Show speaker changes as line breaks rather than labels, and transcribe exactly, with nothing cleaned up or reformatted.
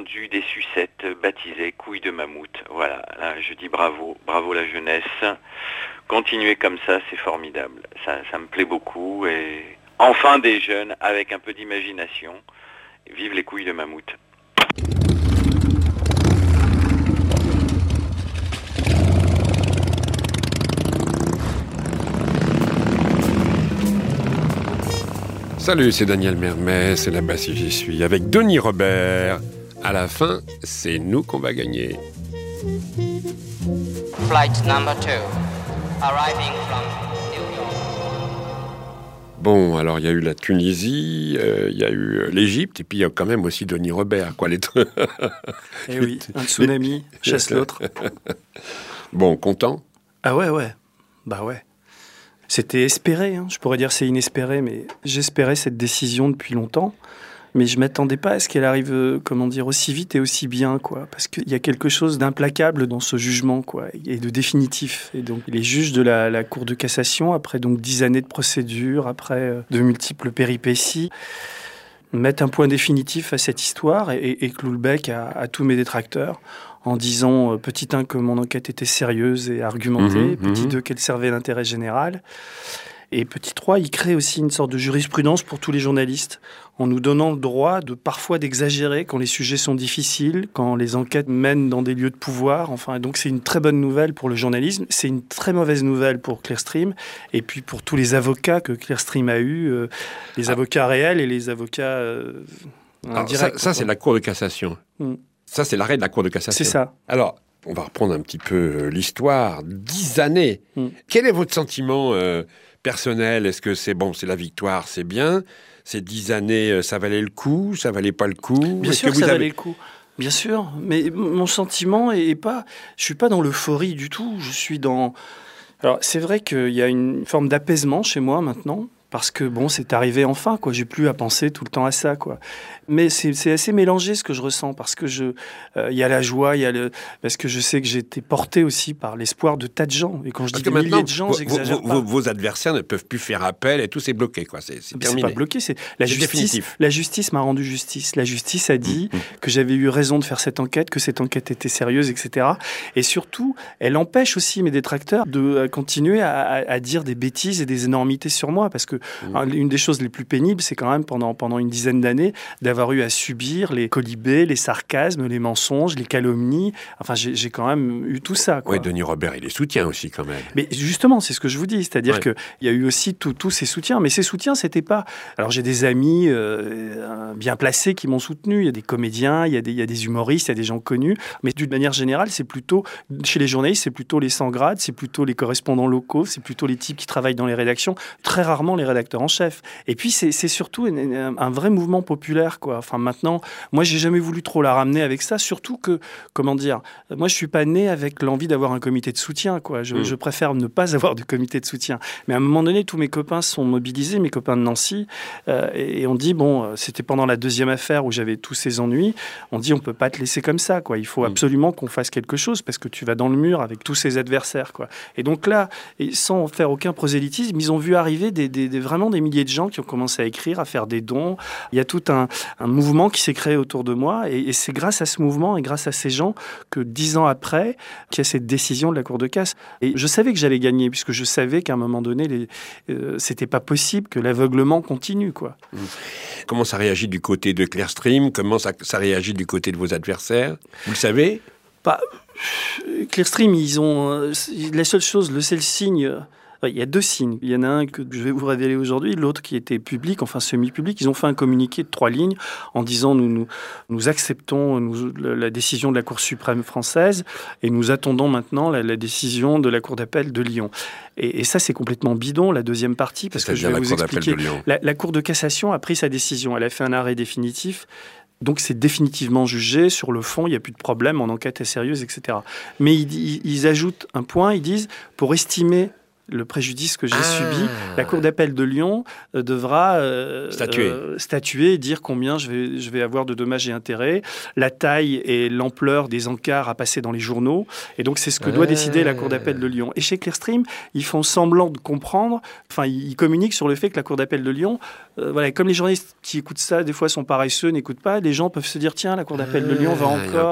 vendu des sucettes baptisées couilles de mammouth. Voilà, là, je dis bravo, bravo la jeunesse. Continuez comme ça, c'est formidable. Ça, ça me plaît beaucoup. Et enfin des jeunes avec un peu d'imagination. Vive les couilles de mammouth.
Salut, c'est Daniel Mermet, c'est là-bas si j'y suis, avec Denis Robert. À la fin, c'est nous qu'on va gagner.
Flight number two, arriving from New York.
Bon, alors il y a eu la Tunisie, euh, il y a eu l'Égypte, et puis il y a quand même aussi Denis Robert, quoi. Les trucs.
Eh oui, un tsunami chasse l'autre.
Bon, content ?
Ah ouais, ouais, bah ouais. C'était espéré, hein. Je pourrais dire c'est inespéré, mais j'espérais cette décision depuis longtemps. Mais je ne m'attendais pas à ce qu'elle arrive, euh, comment dire, aussi vite et aussi bien, quoi. Parce qu'il y a quelque chose d'implacable dans ce jugement, quoi, et de définitif. Et donc, les juges de la, la Cour de cassation, après donc dix années de procédure, après euh, de multiples péripéties, mettent un point définitif à cette histoire et, et, et clouent le bec à, à tous mes détracteurs, en disant, euh, petit un, que mon enquête était sérieuse et argumentée,
Mmh,
petit
mmh.
deux, qu'elle servait l'intérêt général, et petit trois, il crée aussi une sorte de jurisprudence pour tous les journalistes, en nous donnant le droit de parfois d'exagérer quand les sujets sont difficiles, quand les enquêtes mènent dans des lieux de pouvoir. Enfin, donc c'est une très bonne nouvelle pour le journalisme, c'est une très mauvaise nouvelle pour Clearstream, et puis pour tous les avocats que Clearstream a eus, euh, les
Ah.
avocats réels et les avocats euh,
Alors,
indirects.
ça, ça c'est la Cour de cassation.
Mm.
Ça, c'est l'arrêt de la Cour de cassation.
C'est ça.
Alors, on va reprendre un petit peu euh, l'histoire. Dix années.
Mm.
Quel est votre sentiment euh, personnel ? Est-ce que c'est bon, c'est la victoire, c'est bien ? Ces dix années, euh, ça valait le coup ? Ça valait pas le coup ?
Bien
Est-ce
sûr
que
que
vous
ça
avez...
valait le coup. Bien sûr, mais mon sentiment est pas... Je suis pas dans l'euphorie du tout. Je suis dans... Alors, c'est vrai qu'il y a une forme d'apaisement chez moi maintenant, parce que, bon, c'est arrivé enfin, quoi. J'ai plus à penser tout le temps à ça, quoi. Mais c'est, c'est assez mélangé ce que je ressens, parce que je, euh, il y a la joie, il y a le, parce que je sais que j'ai été porté aussi par l'espoir de tas de gens. Et quand je
Parce
dis
que
des milliers
maintenant,
de gens,
vos,
j'exagère
vos,
pas.
vos, vos adversaires ne peuvent plus faire appel et tout, c'est bloqué, quoi. C'est, c'est
Mais
terminé.
c'est pas bloqué, c'est la
C'est
justice.
définitif.
La justice m'a rendu justice. La justice a dit
Mmh.
que j'avais eu raison de faire cette enquête, que cette enquête était sérieuse, et cetera. Et surtout, elle empêche aussi mes détracteurs de euh, continuer à, à, à dire des bêtises et des énormités sur moi, parce que
Mmh.
hein, une des choses les plus pénibles, c'est quand même pendant pendant une dizaine d'années d'avoir eu à subir les colibés, les sarcasmes, les mensonges, les calomnies. Enfin, j'ai, j'ai quand même eu tout ça, quoi.
Oui, Denis Robert, il les soutient aussi, quand même.
Mais justement, c'est ce que je vous dis, c'est-à-dire
Ouais.
qu'il y a eu aussi tout- tous ces soutiens, mais ces soutiens, c'était pas... Alors j'ai des amis euh, bien placés qui m'ont soutenu, il y a des comédiens, il y a des, il y a des humoristes, il y a des gens connus, mais d'une manière générale, c'est plutôt, chez les journalistes, c'est plutôt les sans grades, c'est plutôt les correspondants locaux, c'est plutôt les types qui travaillent dans les rédactions, très rarement les rédacteurs en chef. Et puis c'est, c'est surtout un, un- un vrai mouvement populaire, quoi. Enfin maintenant, moi j'ai jamais voulu trop la ramener avec ça, surtout que, comment dire, moi je suis pas né avec l'envie d'avoir un comité de soutien, quoi. Je,
Mm.
je préfère ne pas avoir de comité de soutien. Mais à un moment donné, tous mes copains sont mobilisés, mes copains de Nancy, euh, et, et on dit, bon, euh, c'était pendant la deuxième affaire où j'avais tous ces ennuis, on dit, on peut pas te laisser comme ça, quoi. Il faut
Mm.
absolument qu'on fasse quelque chose parce que tu vas dans le mur avec tous ces adversaires, quoi. Et donc là, et sans faire aucun prosélytisme, ils ont vu arriver des, des- des- vraiment des milliers de gens qui ont commencé à écrire, à faire des dons. Il y a tout un, un mouvement qui s'est créé autour de moi, et, et c'est grâce à ce mouvement et grâce à ces gens que dix ans après, qu'il y a cette décision de la Cour de casse. Et je savais que j'allais gagner, puisque je savais qu'à un moment donné, les, euh, c'était pas possible que l'aveuglement continue, quoi.
Comment ça réagit du côté de Clearstream ? Comment ça, ça réagit du côté de vos adversaires ? Vous le savez ?
Pas... Clearstream, ils ont... euh, la seule chose, le seul signe... euh, il y a deux signes. Il y en a un que je vais vous révéler aujourd'hui, l'autre qui était public, enfin semi-public. Ils ont fait un communiqué de trois lignes en disant nous, nous, nous acceptons nous, la décision de la Cour suprême française et nous attendons maintenant la, la décision de la Cour d'appel de Lyon. Et, et ça, c'est complètement bidon, la deuxième partie, parce que je vais
la
vous
Cour d'appel
expliquer.
de Lyon.
La, la Cour de cassation a pris sa décision. Elle a fait un arrêt définitif. Donc c'est définitivement jugé, sur le fond, il n'y a plus de problème, en enquête est sérieuse, et cetera. Mais ils, ils, ils ajoutent un point, ils disent, pour estimer le préjudice que j'ai
Ah.
subi, la Cour d'appel de Lyon euh, devra euh,
Statuer.
euh, statuer et dire combien je vais, je vais avoir de dommages et intérêts, la taille et l'ampleur des encarts à passer dans les journaux. Et donc, c'est ce que doit
Ah.
décider la Cour d'appel de Lyon. Et chez Clearstream, ils font semblant de comprendre, enfin, ils communiquent sur le fait que la Cour d'appel de Lyon, euh, voilà, comme les journalistes qui écoutent ça, des fois sont paresseux, n'écoutent pas, les gens peuvent se dire, tiens, la Cour d'appel de Lyon va
Ah, il y a un
encore